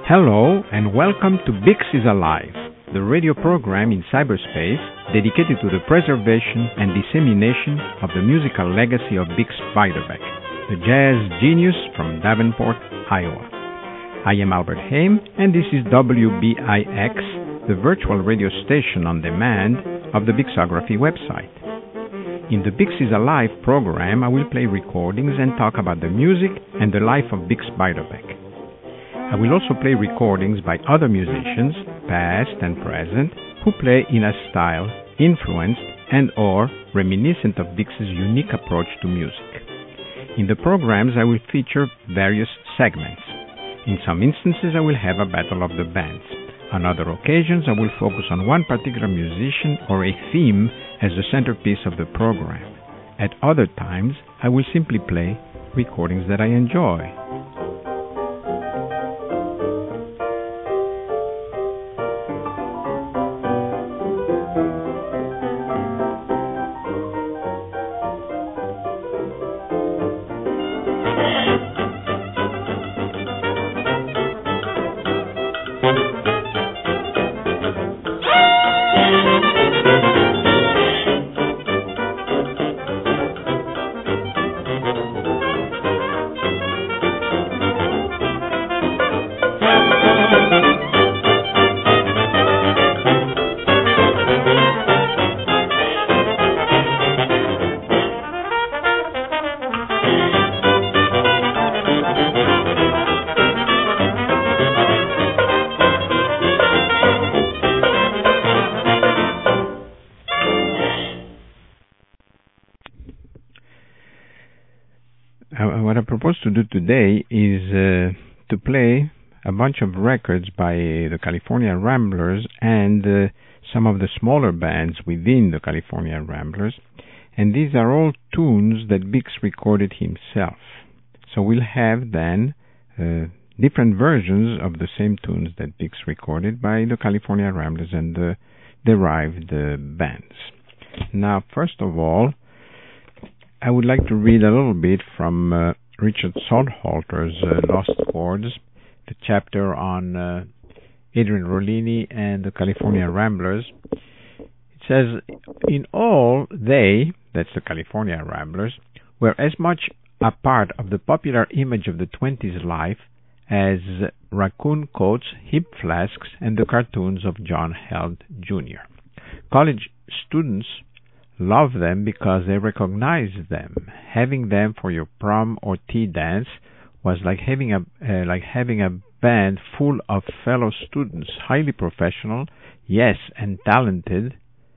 Hello and welcome to Bix is Alive, the radio program in cyberspace dedicated to the preservation and dissemination of the musical legacy of Bix Beiderbecke, the jazz genius from Davenport, Iowa. I am Albert Haim and this is WBIX, the virtual radio station on demand of the Bixography website. In the Bix is Alive program, I will play recordings and talk about the music and the life of Bix Beiderbecke. I will also play recordings by other musicians, past and present, who play in a style influenced and or reminiscent of Bix's unique approach to music. In the programs, I will feature various segments. In some instances, I will have a battle of the bands. On other occasions, I will focus on one particular musician or a theme as the centerpiece of the program. At other times, I will simply play recordings that I enjoy. What I propose to do today is to play a bunch of records by the California Ramblers and some of the smaller bands within the California Ramblers. And these are all tunes that Bix recorded himself. So we'll have then different versions of the same tunes that Bix recorded by the California Ramblers and the derived bands. Now, first of all, I would like to read a little bit from Richard Sonthalter's Lost Chords, the chapter on Adrian Rollini and the California Ramblers. It says, in all, they, that's the California Ramblers, were as much a part of the popular image of the 20s life as raccoon coats, hip flasks, and the cartoons of John Held Jr. College students love them because they recognize them. Having them for your prom or tea dance was like having a band full of fellow students, highly professional, yes, and talented,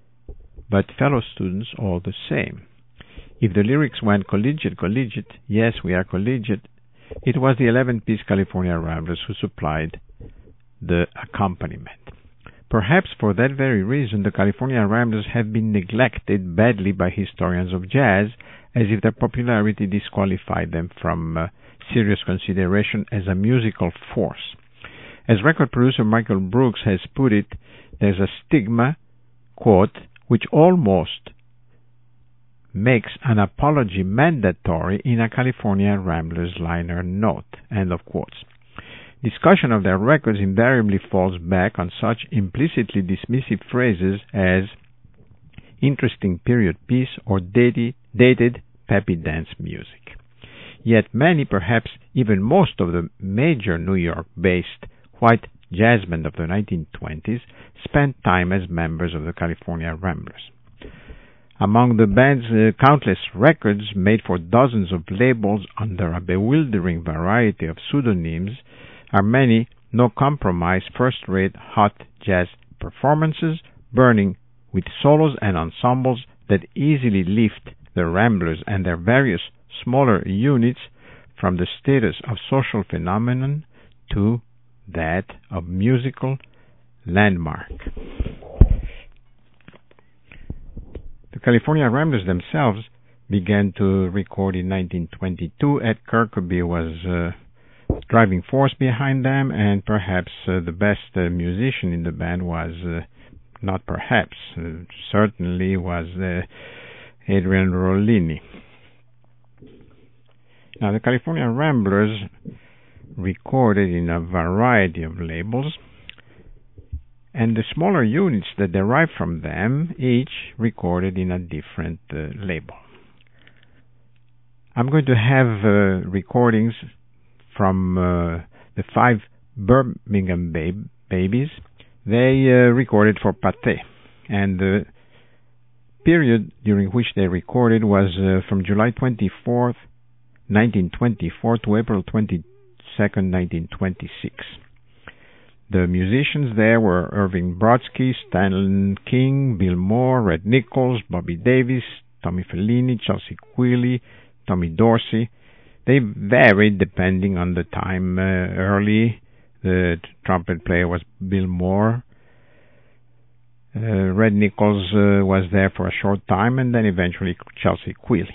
but fellow students all the same. If the lyrics went collegiate, yes, we are collegiate, it was the 11-piece California Ramblers who supplied the accompaniment. Perhaps for that very reason, the California Ramblers have been neglected badly by historians of jazz, as if their popularity disqualified them from serious consideration as a musical force. As record producer Michael Brooks has put it, there's a stigma, quote, which almost makes an apology mandatory in a California Ramblers liner note, end of quotes. Discussion of their records invariably falls back on such implicitly dismissive phrases as interesting period piece or dated peppy dance music. Yet many, perhaps even most of the major New York-based white jazzmen of the 1920s spent time as members of the California Ramblers. Among the band's countless records made for dozens of labels under a bewildering variety of pseudonyms are many no-compromise, first-rate hot jazz performances, burning with solos and ensembles that easily lift the Ramblers and their various smaller units from the status of social phenomenon to that of musical landmark. The California Ramblers themselves began to record in 1922. Ed Kirkby was driving force behind them, and perhaps the best musician in the band was, certainly was Adrian Rollini. Now, the California Ramblers recorded in a variety of labels, and the smaller units that derive from them, each recorded in a different label. I'm going to have recordings from the 5 Birmingham babies. They recorded for Pathé, and the period during which they recorded was from July 24th, 1924 to April 22nd, 1926. The musicians there were Irving Brodsky, Stan King, Bill Moore, Red Nichols, Bobby Davis, Tommy Fellini, Chelsea Queally, Tommy Dorsey. They varied depending on the time. Early, the trumpet player was Bill Moore. Red Nichols was there for a short time, and then eventually Chelsea Queally.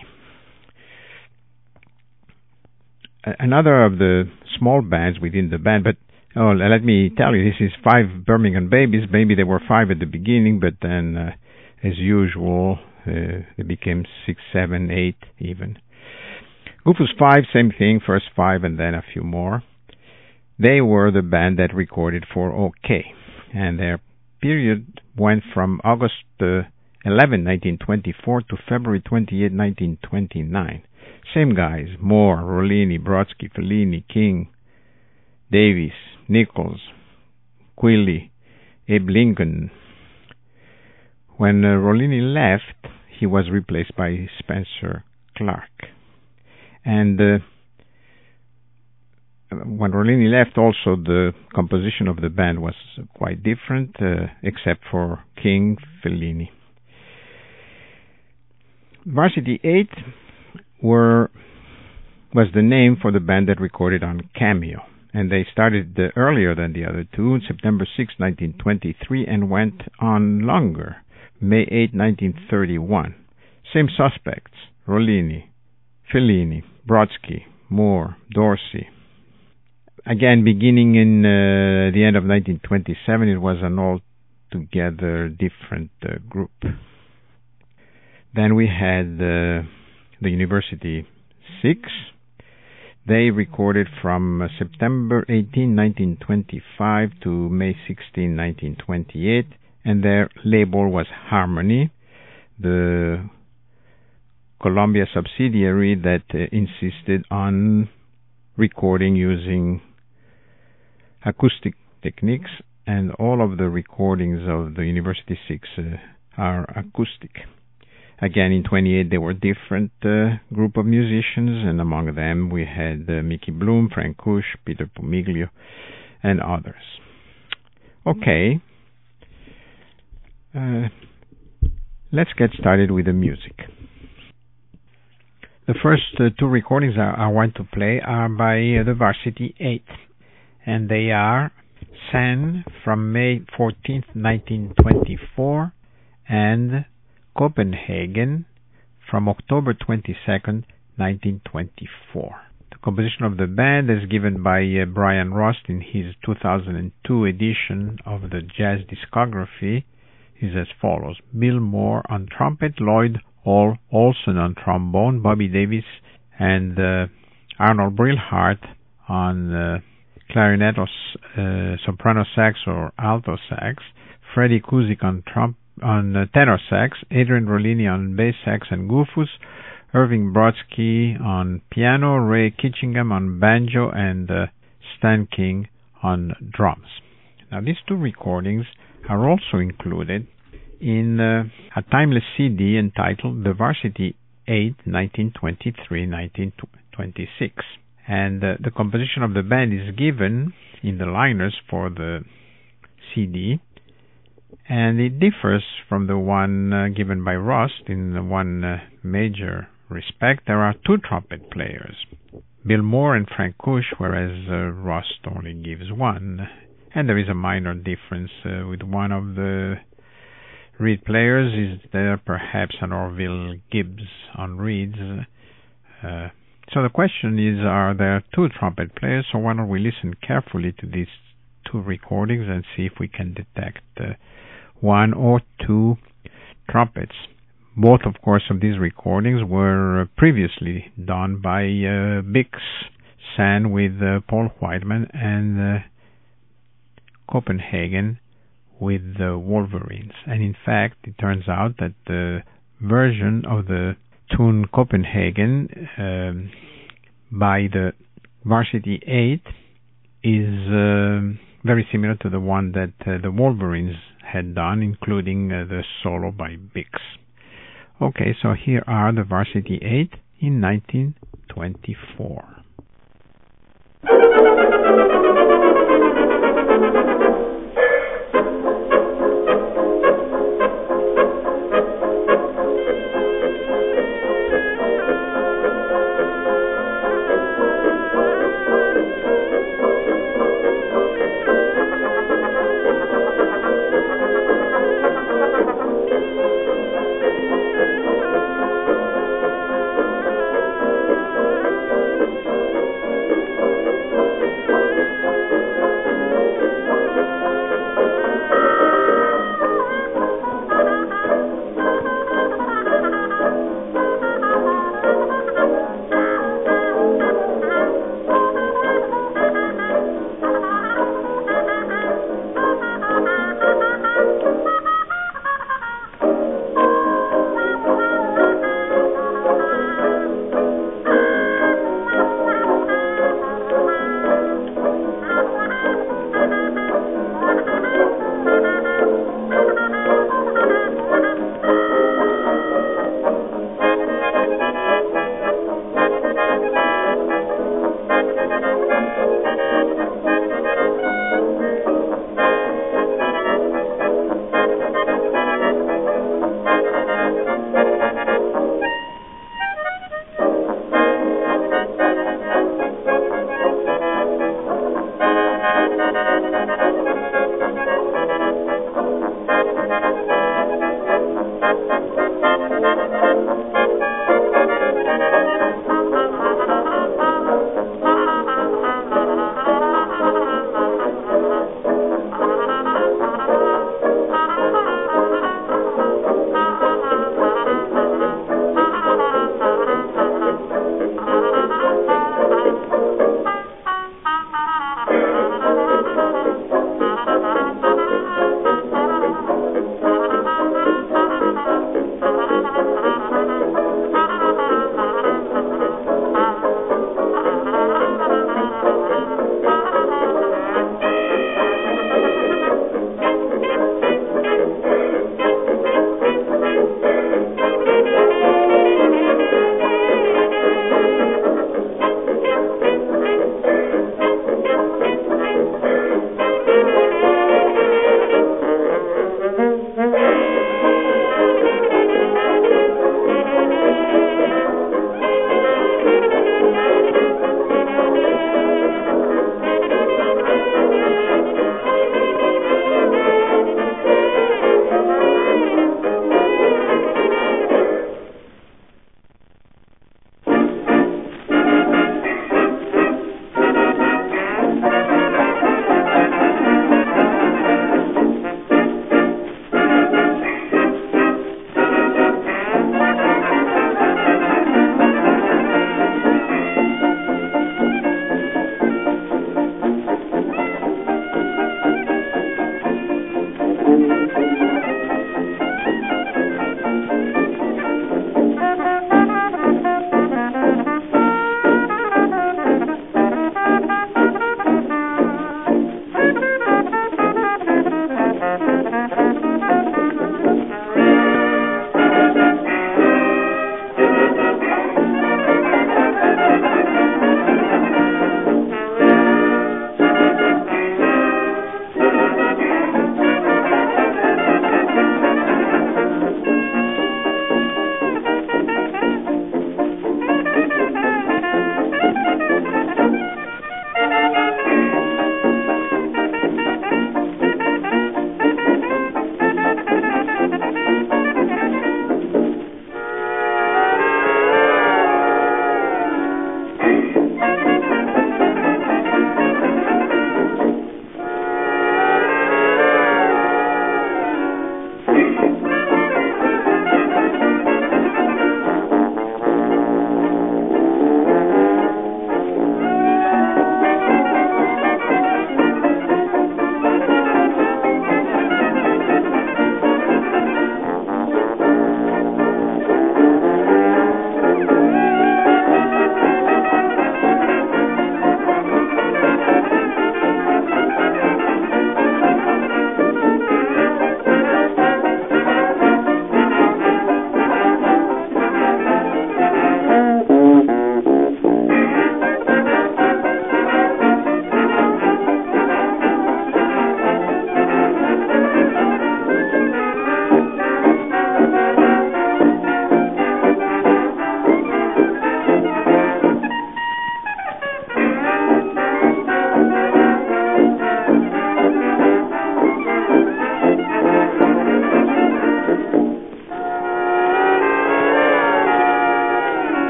Another of the small bands within the band, but let me tell you, this is 5 Birmingham babies. Maybe there were 5 at the beginning, but then, as usual, they became 6, 7, 8 even. Goofus 5, same thing, first 5 and then a few more. They were the band that recorded for OK, and their period went from August 11, 1924 to February 28, 1929. Same guys, Moore, Rollini, Brodsky, Fellini, King, Davis, Nichols, Queally, Abe Lincoln. When Rollini left, he was replaced by Spencer Clark. And when Rollini left, also the composition of the band was quite different, except for King, Fellini. Varsity 8 was the name for the band that recorded on Cameo, and they started earlier than the other two, September 6, 1923, and went on longer, May 8, 1931. Same suspects, Rollini, Fellini, Brodsky, Moore, Dorsey. Again, beginning in the end of 1927, it was an altogether different group. Then we had the University 6. They recorded from September 18, 1925 to May 16, 1928, and their label was Harmony, the Columbia subsidiary that insisted on recording using acoustic techniques, and all of the recordings of the University 6 are acoustic. Again, in 28, there were different group of musicians, and among them we had Mickey Bloom, Frank Kush, Peter Pumiglio, and others. Okay, let's get started with the music. The first 2 recordings I want to play are by the Varsity 8, and they are San from May 14, 1924, and Copenhagen from October 22, 1924. The composition of the band is given by Brian Rust in his 2002 edition of the Jazz Discography is as follows: Bill Moore on trumpet, Lloyd Olson on trombone, Bobby Davis and Arnold Brilhart on clarinet or soprano sax or alto sax, Freddie Kuzik on tenor sax, Adrian Rollini on bass sax and Goofus, Irving Brodsky on piano, Ray Kitchingham on banjo, and Stan King on drums. Now, these 2 recordings are also included in a timeless CD entitled The Varsity 8, 1923-1926. And the composition of the band is given in the liners for the CD, and it differs from the one given by Rust in one major respect. There are 2 trumpet players, Bill Moore and Frank Kush, whereas Rust only gives 1. And there is a minor difference with one of the reed players. Is there perhaps an Orville Gibbs on reeds? So the question is, are there 2 trumpet players? So why don't we listen carefully to these 2 recordings and see if we can detect 1 or 2 trumpets. Both, of course, of these recordings were previously done by Bix sang with Paul Whiteman and Copenhagen with the Wolverines. And in fact, it turns out that the version of the tune Copenhagen by the Varsity 8 is very similar to the one that the Wolverines had done, including the solo by Bix. Okay, so here are the Varsity 8 in 1924.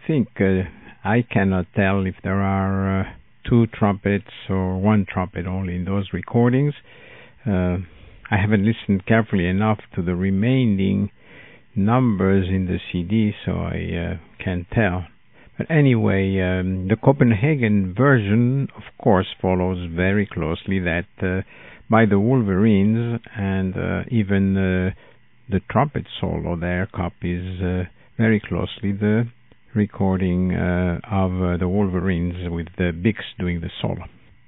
think I cannot tell if there are two trumpets or one trumpet only in those recordings. I haven't listened carefully enough to the remaining numbers in the CD, so I can't tell. But anyway, the Copenhagen version, of course, follows very closely that by the Wolverines, and even the trumpet solo there copies very closely the recording of the Wolverines with the Bix doing the solo.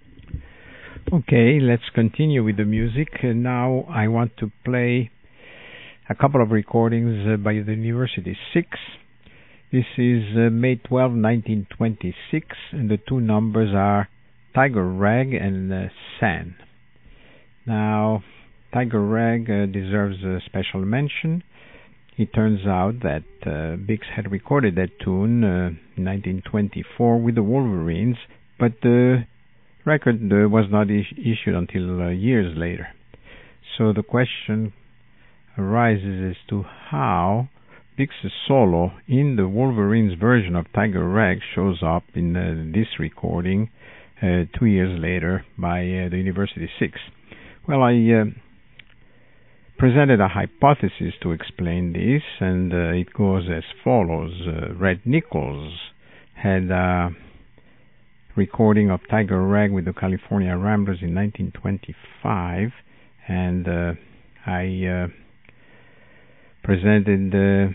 Okay, let's continue with the music. Now I want to play a couple of recordings by the University 6. This is May 12, 1926, and the two numbers are Tiger Rag and San. Now, Tiger Rag deserves a special mention. It turns out that Bix had recorded that tune in 1924 with the Wolverines, but the record was not issued until years later. So the question arises as to how Bix's solo in the Wolverines version of Tiger Rag shows up in this recording 2 years later by the University 6. Well, I presented a hypothesis to explain this, and it goes as follows. Red Nichols had a recording of Tiger Rag with the California Ramblers in 1925, and I presented the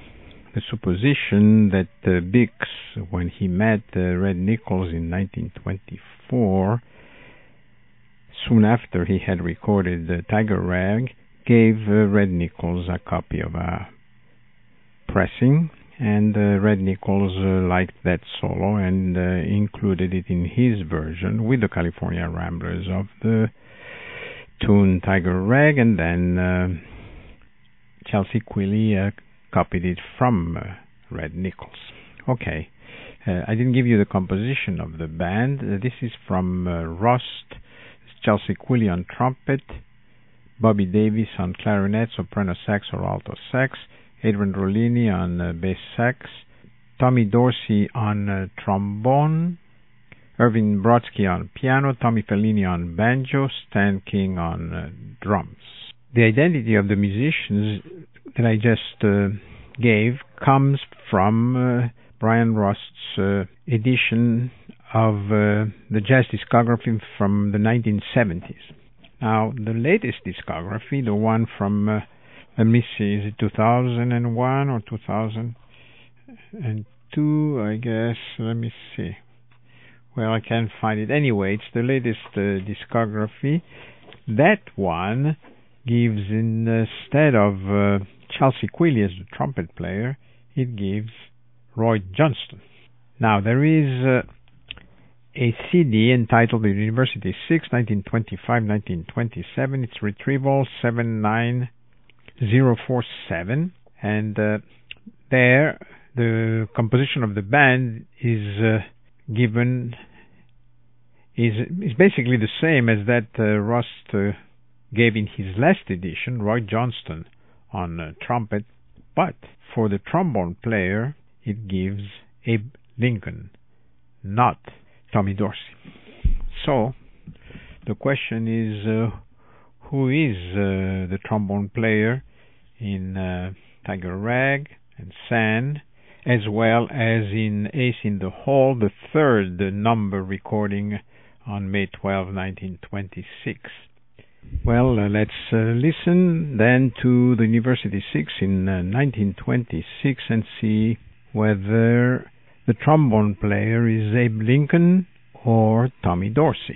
supposition that Bix, when he met Red Nichols in 1924, soon after he had recorded Tiger Rag, gave Red Nichols a copy of a pressing, and Red Nichols liked that solo and included it in his version with the California Ramblers of the tune Tiger Rag, and then Chelsea Quilly copied it from Red Nichols. Okay, I didn't give you the composition of the band. This is from Rust, Chelsea Quilly on trumpet, Bobby Davis on clarinet, soprano sax or alto sax, Adrian Rollini on bass sax, Tommy Dorsey on trombone, Irving Brodsky on piano, Tommy Fellini on banjo, Stan King on drums. The identity of the musicians that I just gave comes from Brian Rust's edition of the jazz discography from the 1970s. Now, the latest discography, the one from, let me see, is it 2001 or 2002, I guess? Let me see. Well, I can't find it. Anyway, it's the latest discography. That one gives, instead of Chelsea Quilly as the trumpet player, it gives Roy Johnston. Now, there is a CD entitled The University 6, 1925-1927. It's Retrieval 79047, and there the composition of the band is given is basically the same as that Rust gave in his last edition, Roy Johnston on trumpet, but for the trombone player it gives Abe Lincoln, not Tommy Dorsey. So the question is, who is the trombone player in Tiger Rag and San, as well as in Ace in the Hole, the third number recording on May 12, 1926. Well, let's listen then to the University 6 in 1926 and see whether the trombone player is Abe Lincoln or Tommy Dorsey.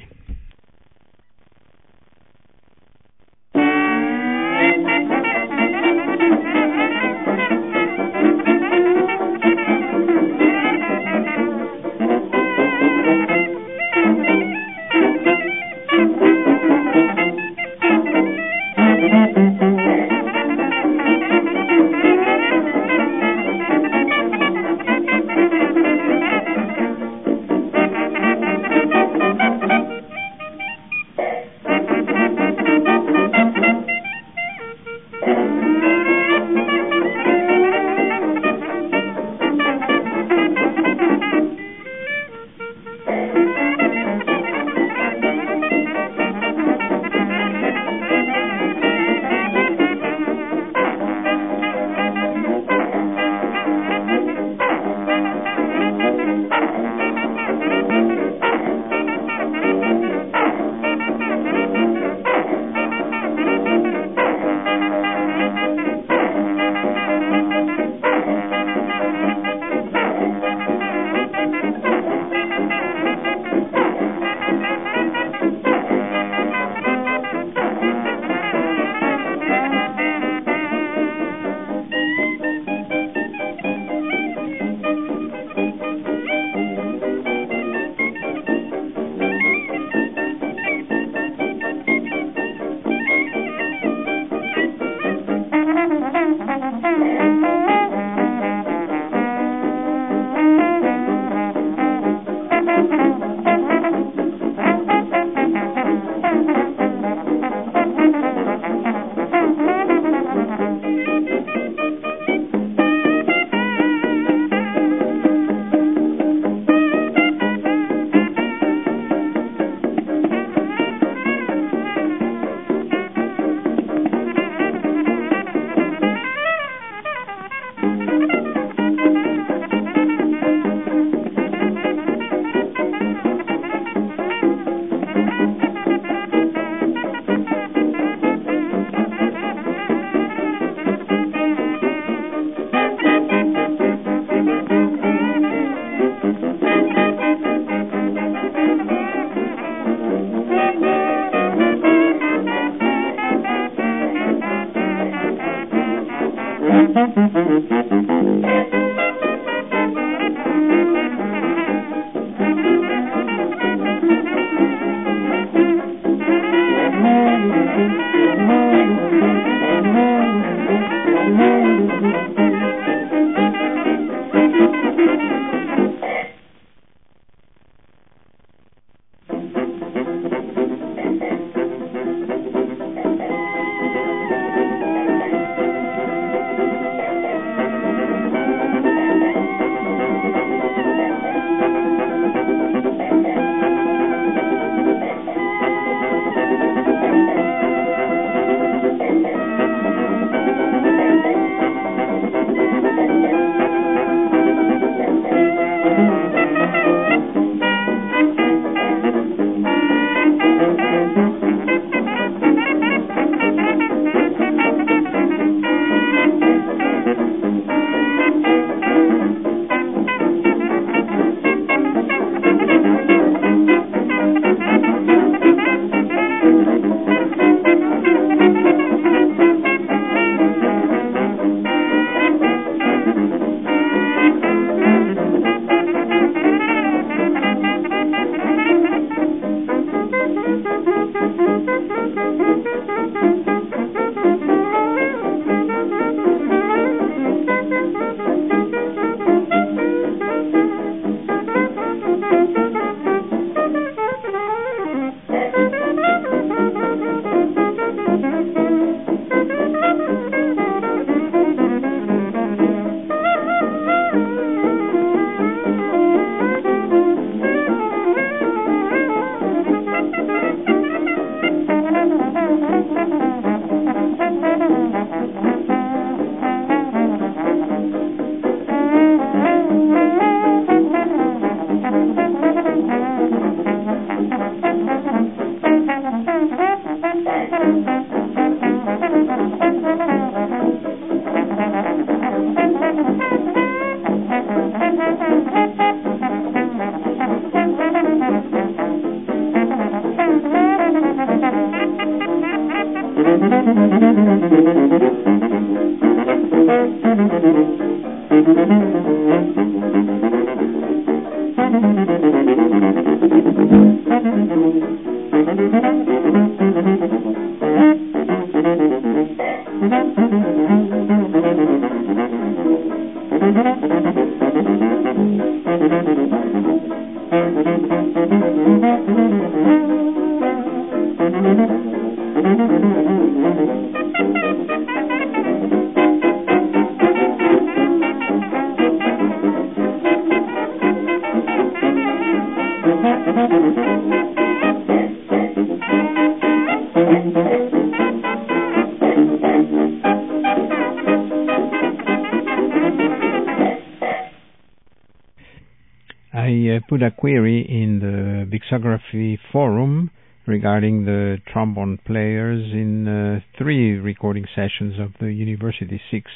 I put a query in the Bixography forum regarding the trombone players in 3 recording sessions of the University 6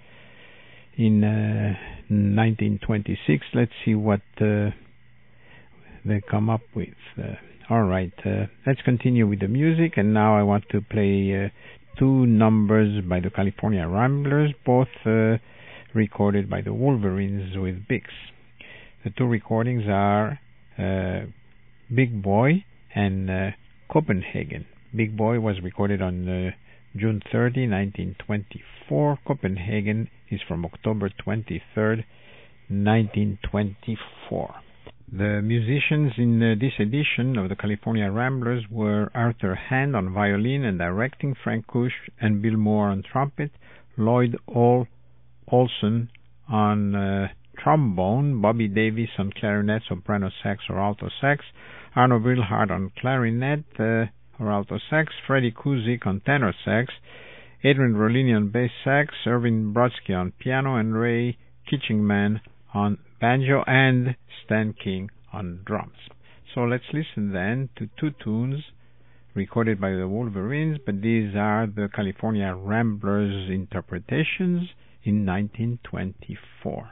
in 1926. Let's see what they come up with. Alright, let's continue with the music, and now I want to play 2 numbers by the California Ramblers, both recorded by the Wolverines with Bix. The 2 recordings are Big Boy and Copenhagen. Big Boy was recorded on June 30, 1924. Copenhagen is from October 23rd, 1924. The musicians in this edition of the California Ramblers were Arthur Hand on violin and directing, Frank Kush and Bill Moore on trumpet, Lloyd Olson on trombone, Bobby Davis on clarinet, soprano sax or alto sax, Arno Wilhart on clarinet or alto sax, Freddie Kuzik on tenor sax, Adrian Rollini on bass sax, Irvin Brodsky on piano, and Ray Kitchingman on banjo, and Stan King on drums. So let's listen then to 2 tunes recorded by the Wolverines, but these are the California Ramblers interpretations in 1924.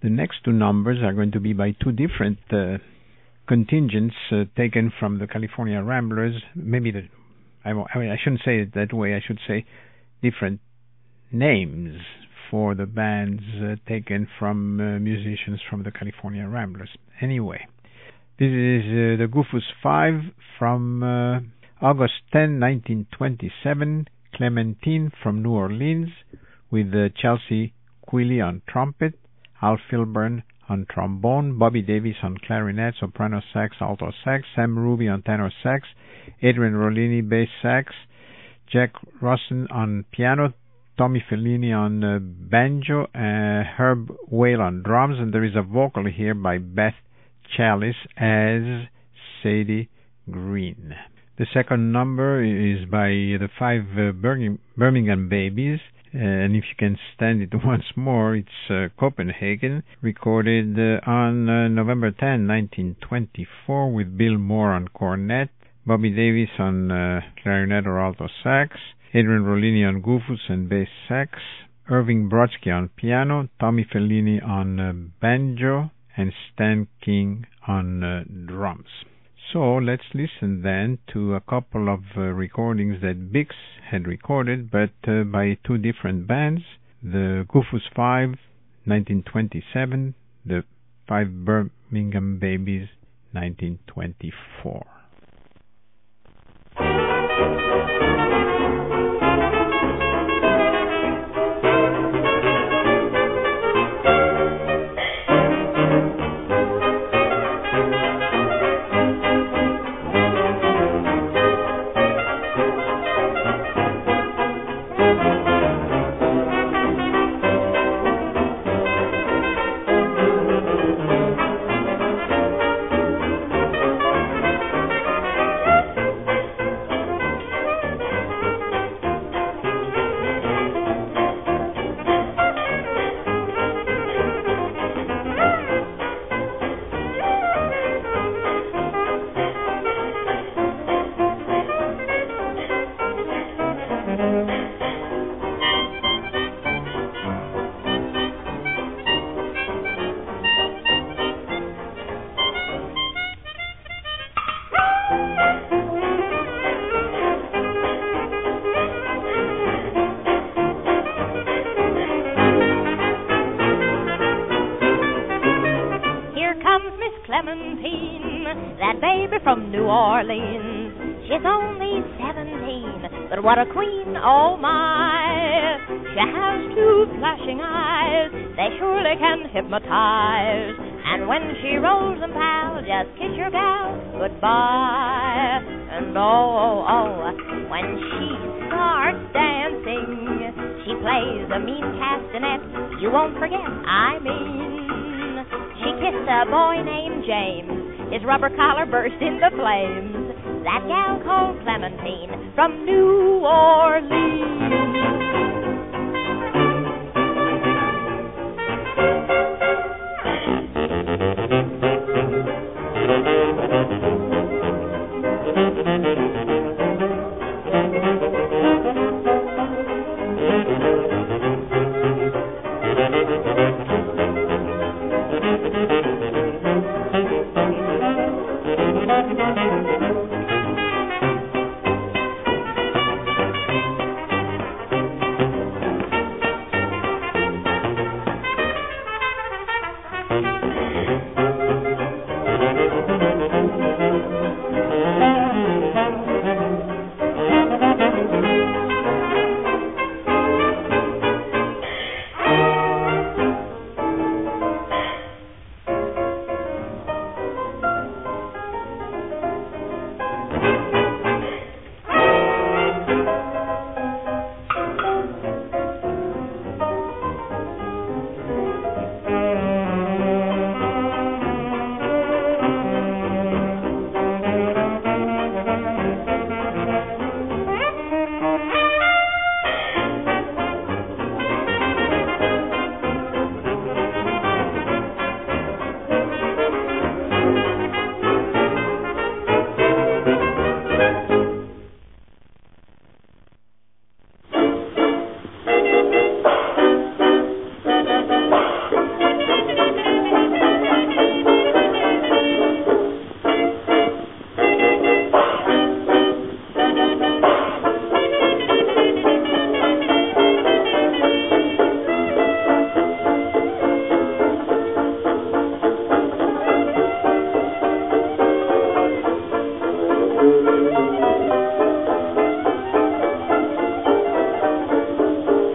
The next two numbers are going to be by two different contingents taken from the California Ramblers. I shouldn't say it that way. I should say different names for the bands taken from musicians from the California Ramblers. Anyway, this is the Goofus 5 from August 10, 1927, Clementine from New Orleans, with Chelsea Quilly on trumpet, Al Filburn on trombone, Bobby Davis on clarinet, soprano sax, alto sax, Sam Ruby on tenor sax, Adrian Rollini bass sax, Jack Rossen on piano, Tommy Fellini on banjo, Herb Whale on drums, and there is a vocal here by Beth Chalice as Sadie Green. The second number is by the five Birmingham Babies, and if you can stand it once more, it's Copenhagen, recorded on November 10, 1924, with Bill Moore on cornet, Bobby Davis on clarinet or alto sax, Adrian Rollini on goofus and bass sax, Irving Brodsky on piano, Tommy Fellini on banjo, and Stan King on drums. So let's listen then to a couple of recordings that Bix had recorded, but by two different bands, the Goofus 5, 1927, the Five Birmingham Babies, 1924. From New Orleans, she's only 17, but what a queen, oh my. She has two flashing eyes, they surely can hypnotize. And when she rolls them, pal, just kiss your gal goodbye. And oh, when she starts dancing, she plays a mean castanet, you won't forget, I mean. She kissed a boy named James, his rubber collar burst into flames. That gal called Clementine from New Orleans.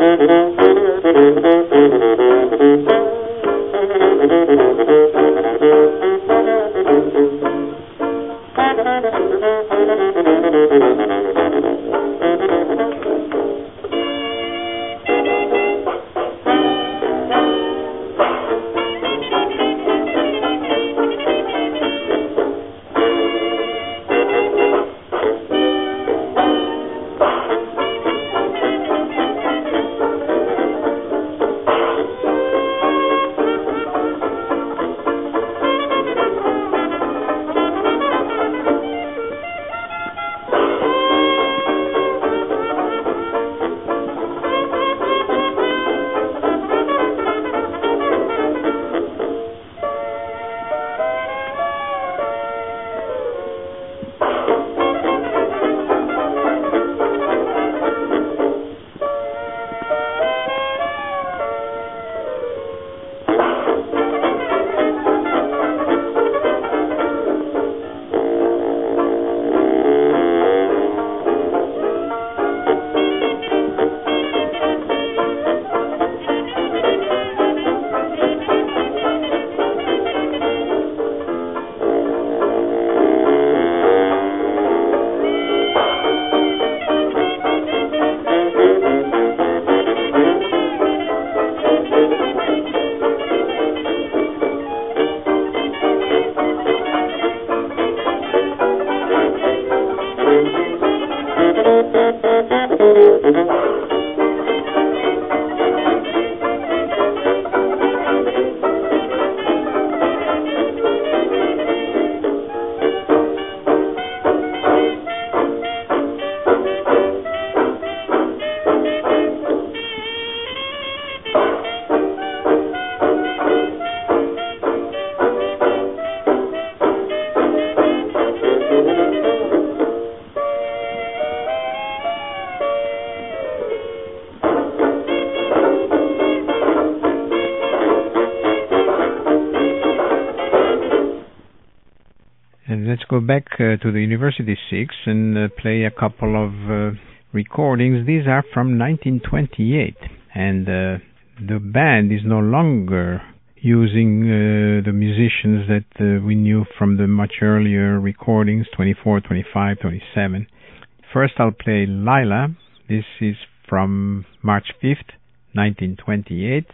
Let's go back to the University 6 and play a couple of recordings. These are from 1928, and the band is no longer using the musicians that we knew from the much earlier recordings, 24, 25, 27. First I'll play Lila. This is from March 5th, 1928,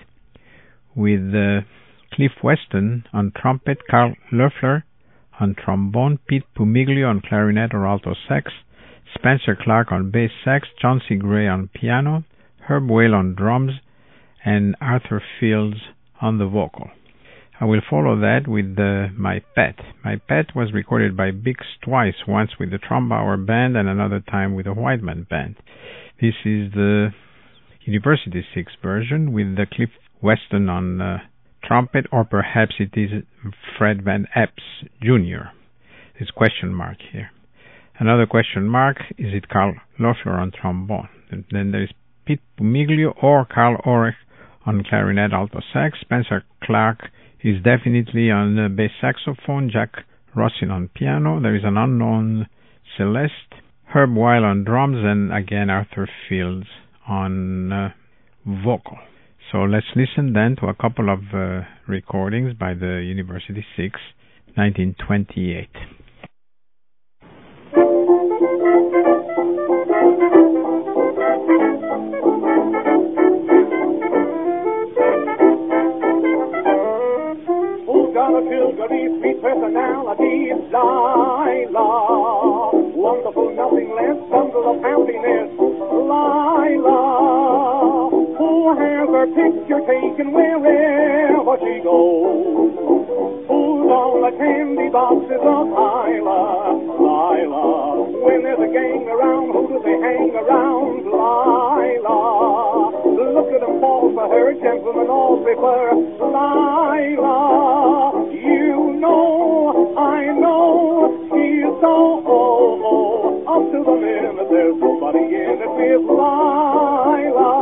with Cliff Weston on trumpet, Carl Loeffler on trombone, Pete Pumiglio on clarinet or alto sax, Spencer Clark on bass sax, John C. Gray on piano, Herb Whale on drums, and Arthur Fields on the vocal. I will follow that with My Pet. My Pet was recorded by Bix twice, once with the Trombauer Band and another time with the Whiteman Band. This is the University 6 version with the Cliff Weston on trumpet, or perhaps it is Fred Van Epps Jr. There's question mark here. Another question mark, is it Carl Loeffler on trombone? And then there is Pete Pumiglio or Carl Orech on clarinet, alto sax. Spencer Clark is definitely on bass saxophone. Jack Rossin on piano. There is an unknown Celeste. Herb Weil on drums, and again Arthur Fields on vocal. So let's listen then to a couple of recordings by the University 6, 1928. Who's got a Pilgrim's sweet personality? Lila. Wonderful, nothing less, bundle of happiness. Lila. Who has her picture taken wherever she goes? Who's on the candy boxes of Lila? Lila. When there's a gang around, who do they hang around? Lila. Look at them fall for her, gentlemen all prefer Lila. You know, I know, she's so up to the limit. There's somebody in it with Lila.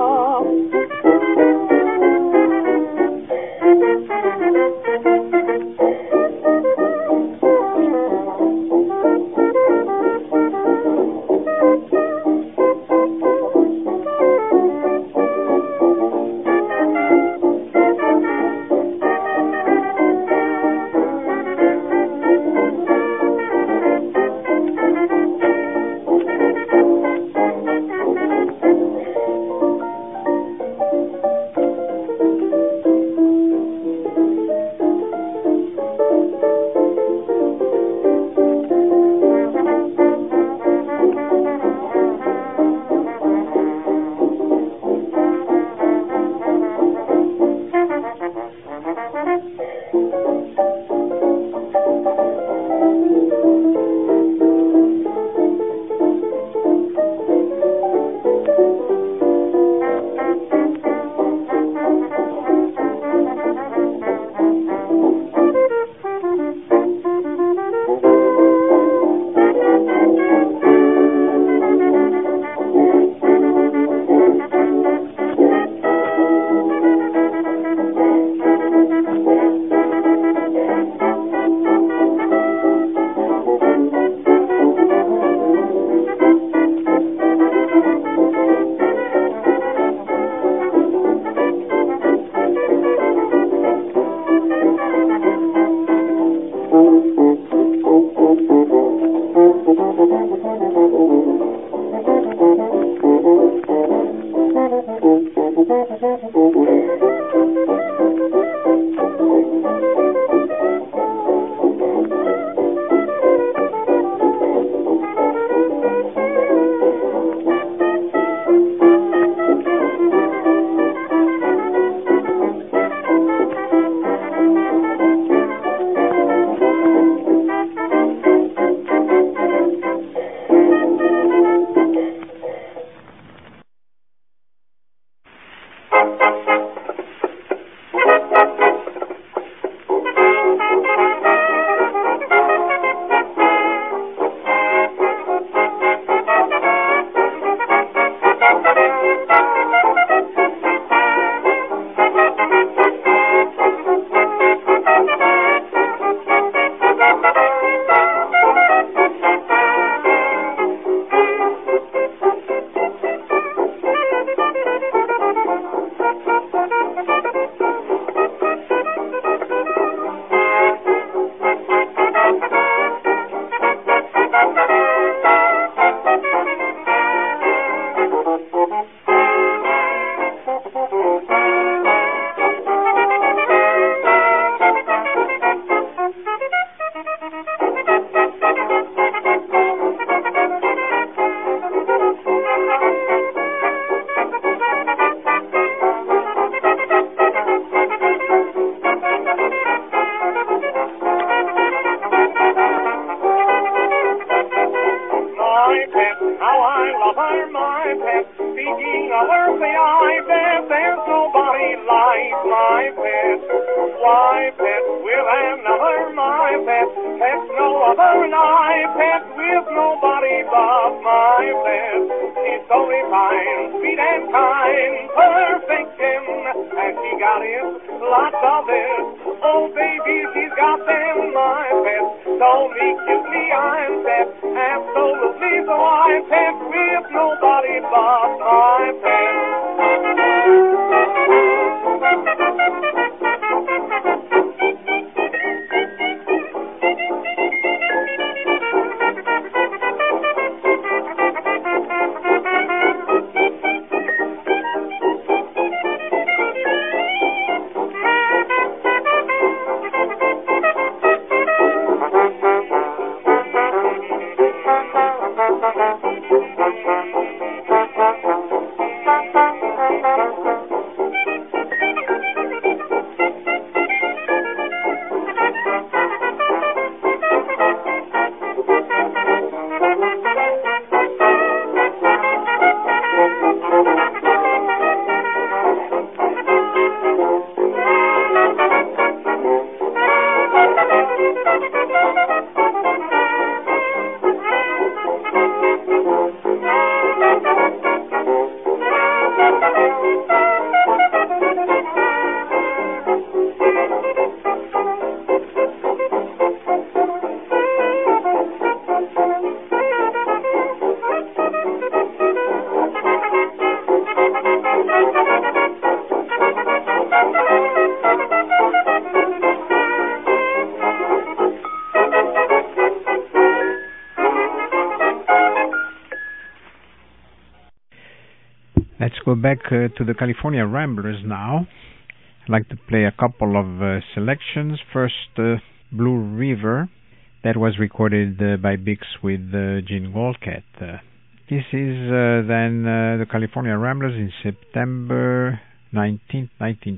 Let's go back to the California Ramblers now. I'd like to play a couple of selections. First, Blue River, that was recorded by Bix with Gene Goldsmith. This is then the California Ramblers in September 19,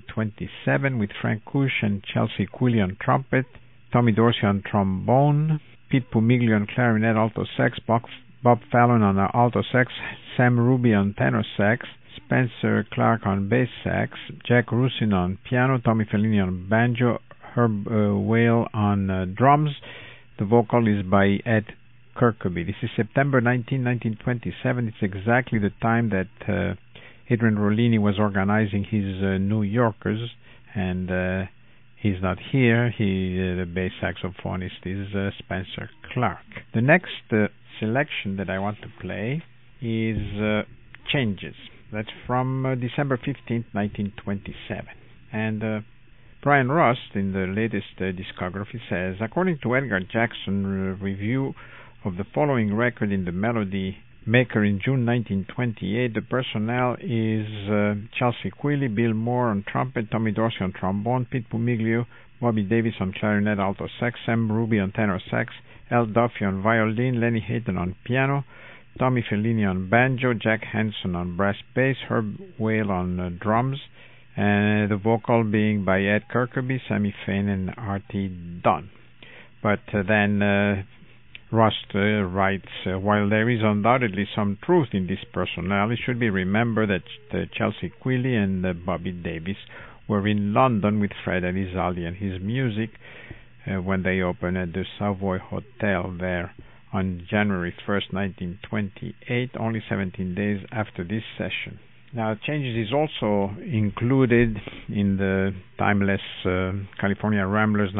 1927, with Frank Kush and Chelsea Quilly on trumpet, Tommy Dorsey on trombone, Pete Pumiglio on clarinet, alto sax, Bob Fallon on alto sax, Sam Ruby on tenor sax, Spencer Clark on bass sax, Jack Russin on piano, Tommy Fellini on banjo, Herb Whale on drums. The vocal is by Ed Kirkby. This is September 19, 1927. It's exactly the time that Adrian Rollini was organizing his New Yorkers, and he's not here. The bass saxophonist is Spencer Clark. The next selection that I want to play is Changes. That's from December 15th, 1927. And Brian Rust, in the latest discography, says, according to Edgar Jackson review of the following record in the Melody maker in June 1928. The personnel is Chelsea Quilly, Bill Moore on trumpet, Tommy Dorsey on trombone, Pete Pumiglio, Bobby Davis on clarinet, alto sax, Sam Ruby on tenor sax, Al Duffy on violin, Lenny Hayden on piano, Tommy Fellini on banjo, Jack Hanson on brass bass, Herb Whale on drums, and the vocal being by Ed Kirkeby, Sammy Fain, and Artie Dunn. But then Rust writes, while there is undoubtedly some truth in this personnel, it should be remembered that Chelsea Quilly and Bobby Davis were in London with Fred Elizalde and his music when they opened at the Savoy Hotel there on January 1st, 1928, only 17 days after this session. Now, Changes is also included in the timeless California Ramblers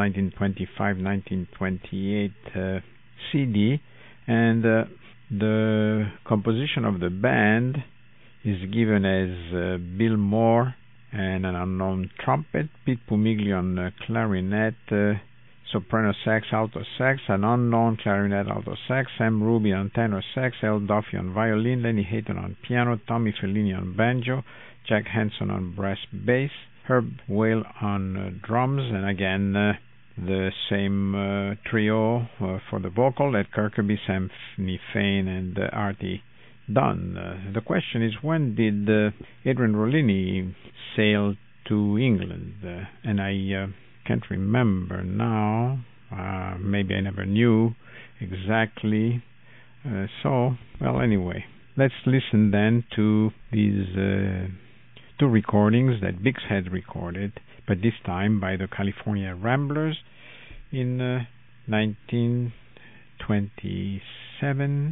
1925-1928 CD, and the composition of the band is given as Bill Moore and an unknown trumpet, Pete Pumiglio on clarinet, soprano sax, alto sax, an unknown clarinet, alto sax, Sam Ruby on tenor sax, Al Duffy on violin, Lenny Hayden on piano, Tommy Fellini on banjo, Jack Hanson on brass bass, Herb Whale on drums, and again the same trio for the vocal, Ed Kirkeby, Sam Fain, and Artie Dunn. The question is, when did Adrian Rollini sail to England? And I can't remember now. Maybe I never knew exactly. Anyway, let's listen then to these two recordings that Bix had recorded, but this time by the California Ramblers in 1927.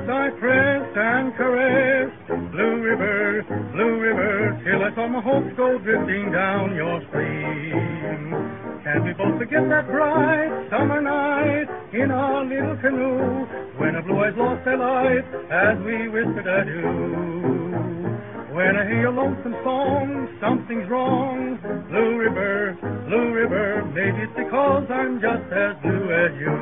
I pressed and caressed. Blue River, till I saw my hopes go drifting down your stream. And we both forget that bright summer night in our little canoe, when the blue eyes lost their light as we whispered adieu. When I hear your lonesome song, something's wrong. Blue River, maybe it's because I'm just as blue as you.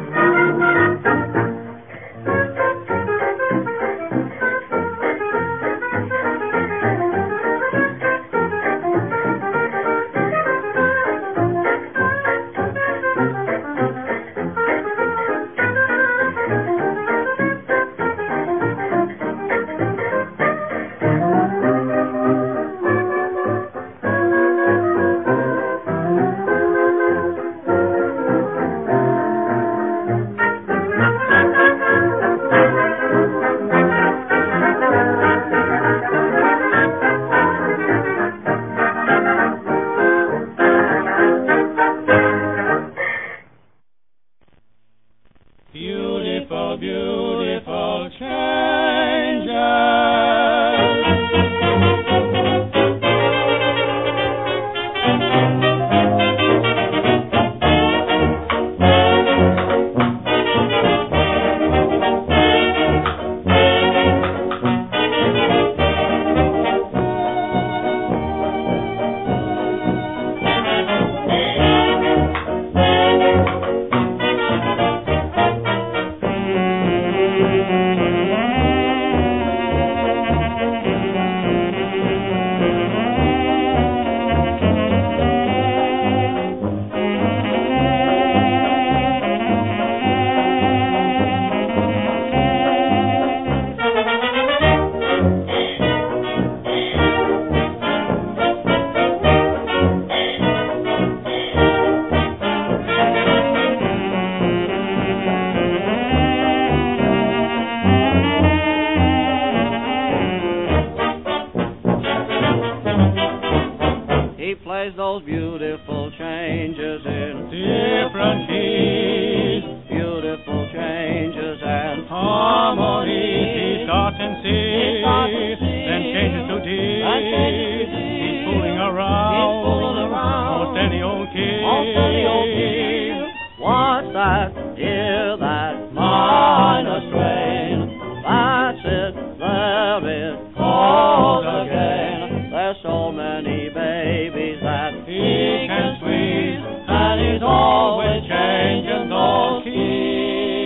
Those beautiful changes in different keys, beautiful changes and harmony. He starts in C, then changes to D. He's fooling around, most any old key. What's that? Hear that minor strain? That's it, there it goes again. There's so many babies that he can squeeze, and he's always changing those keys.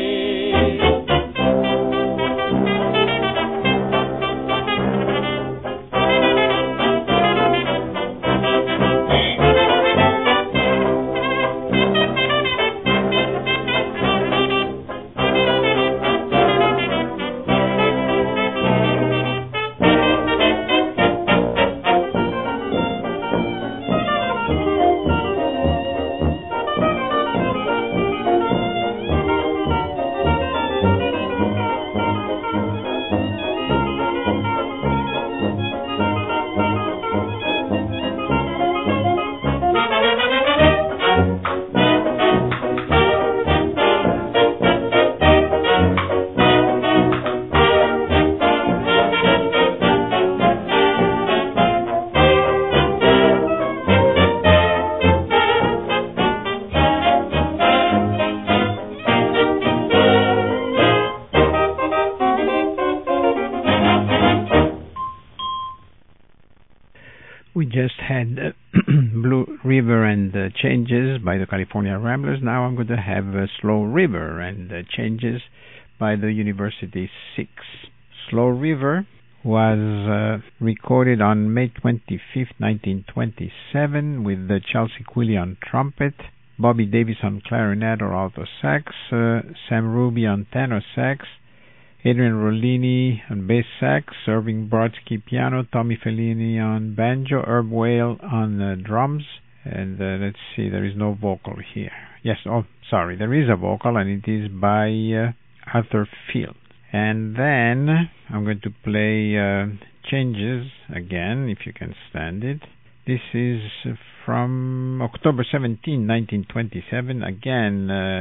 We just had Blue River and Changes by the California Ramblers. Now I'm going to have Slow River and Changes by the University Six. Slow River was recorded on May 25th, 1927 with Chelsea Quilly on trumpet, Bobby Davis on clarinet or alto sax, Sam Ruby on tenor sax, Adrian Rollini on bass sax, Irving Brodsky piano, Tommy Fellini on banjo, Herb Whale on drums, and let's see, there is no vocal here. Yes, oh, sorry, there is a vocal, and it is by Arthur Field. And then I'm going to play Changes again, if you can stand it. This is from October 17, 1927. Again,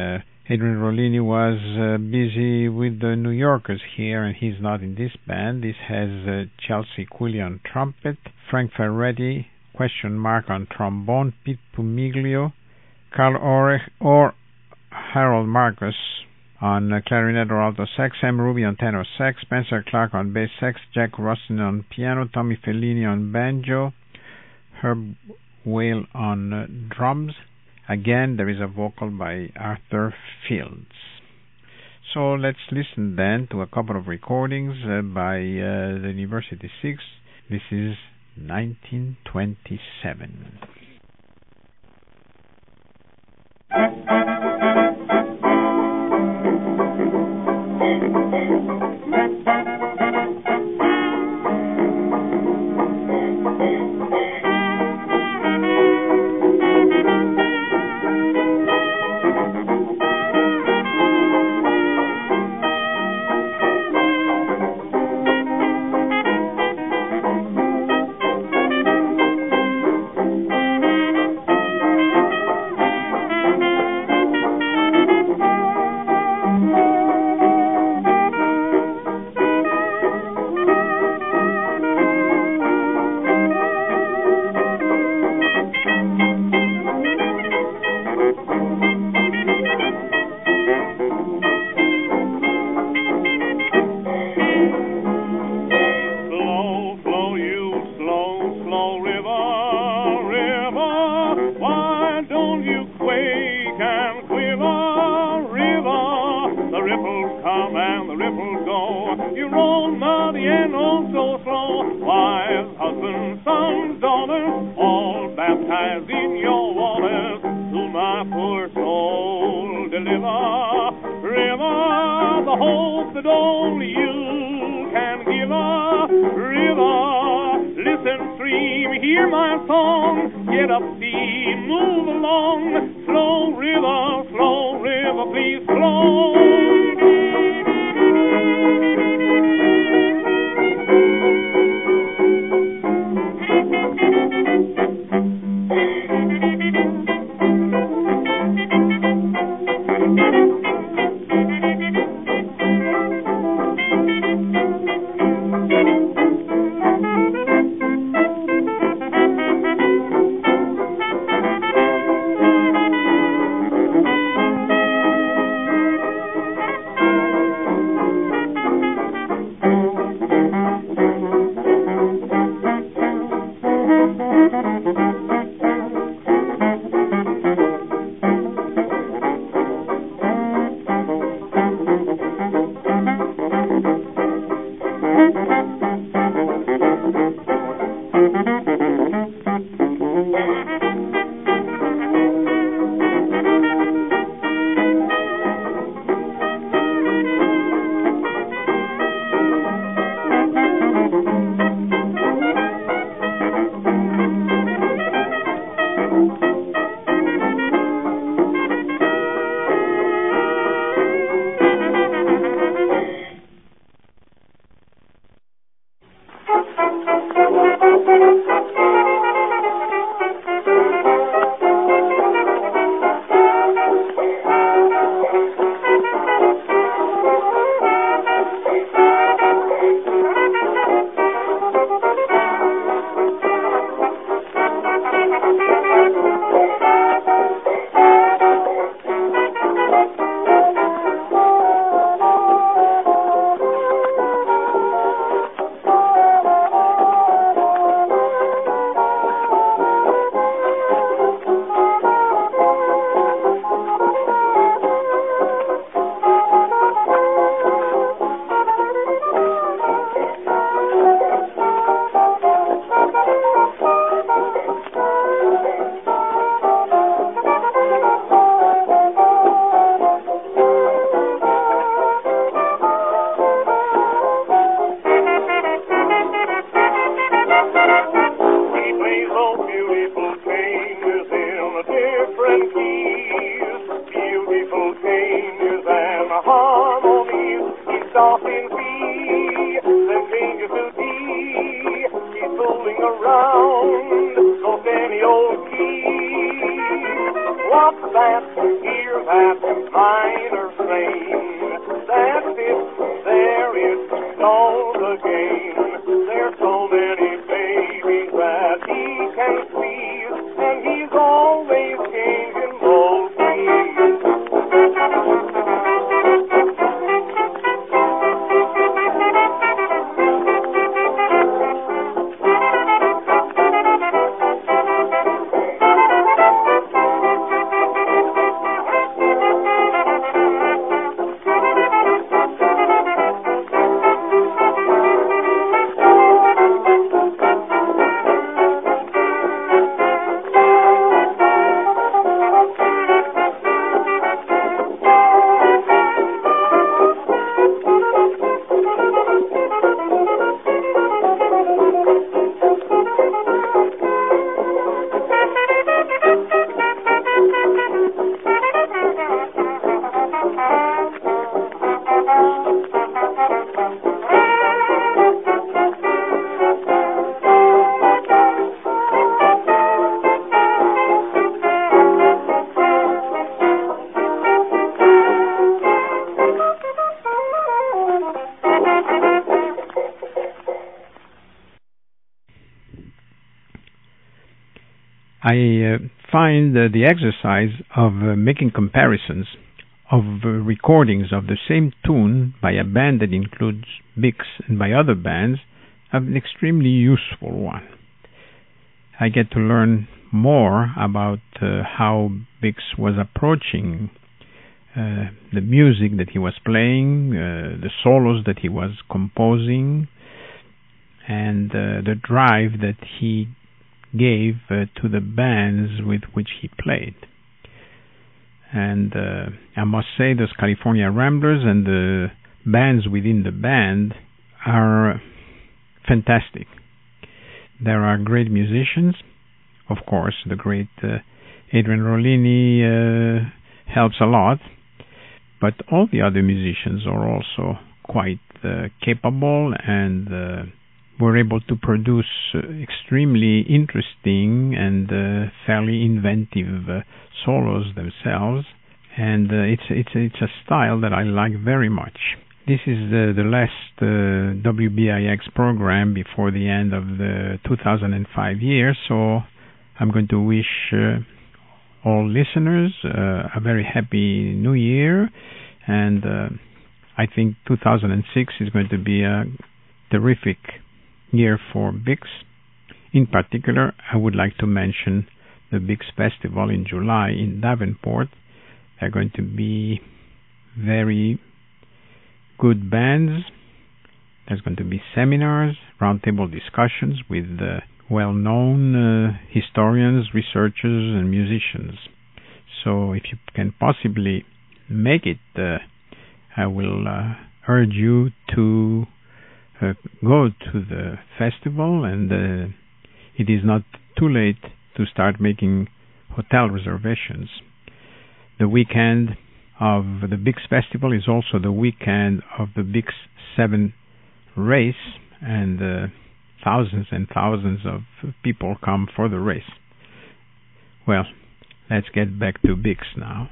Adrian Rollini was busy with the New Yorkers here, and he's not in this band. This has Chelsea Quilly on trumpet, Frank Ferretti, question mark on trombone, Pete Pumiglio, Carl Orech or Harold Marcus on clarinet or alto sax, Sam Ruby on tenor sax, Spencer Clark on bass sax, Jack Rustin on piano, Tommy Fellini on banjo, Herb Whale on drums. Again, there is a vocal by Arthur Fields. So let's listen then to a couple of recordings by the University Six. This is 1927. What's that? Hear that? Mine I find the exercise of making comparisons of recordings of the same tune by a band that includes Bix and by other bands an extremely useful one. I get to learn more about how Bix was approaching the music that he was playing, the solos that he was composing, and the drive that he gave to the bands with which he played. And I must say those California Ramblers and the bands within the band are fantastic. There are great musicians. Of course, the great Adrian Rollini helps a lot, but all the other musicians are also quite capable and were able to produce extremely interesting and fairly inventive solos themselves, and it's a style that I like very much. This is the last WBIX program before the end of the 2005 year, so I'm going to wish all listeners a very happy new year, and I think 2006 is going to be a terrific year for Bix. In particular, I would like to mention the Bix Festival in July in Davenport. They're going to be very good bands. There's going to be seminars, roundtable discussions with well-known historians, researchers, and musicians. So if you can possibly make it, I will urge you to go to the festival, and it is not too late to start making hotel reservations. The weekend of the Bix Festival is also the weekend of the Bix 7 race, and thousands and thousands of people come for the race. Well, let's get back to Bix now.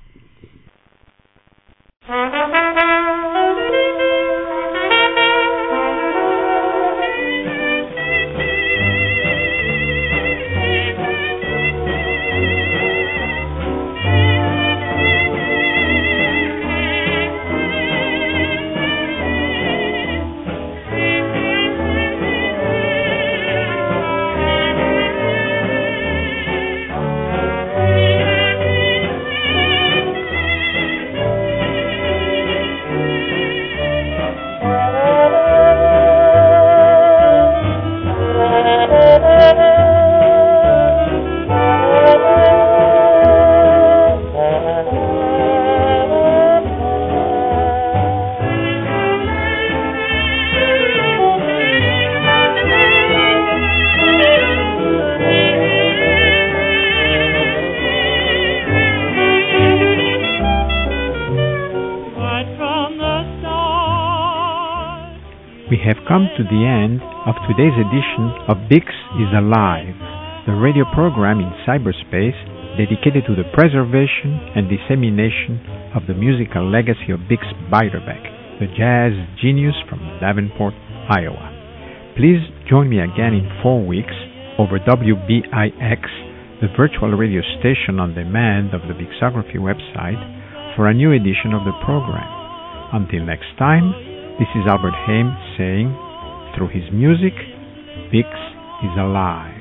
We have come to the end of today's edition of Bix is Alive, the radio program in cyberspace dedicated to the preservation and dissemination of the musical legacy of Bix Beiderbecke, the jazz genius from Davenport, Iowa. Please join me again in 4 weeks over WBIX, the virtual radio station on demand of the Bixography website, for a new edition of the program. Until next time, this is Albert Haim saying, through his music, Bix is alive.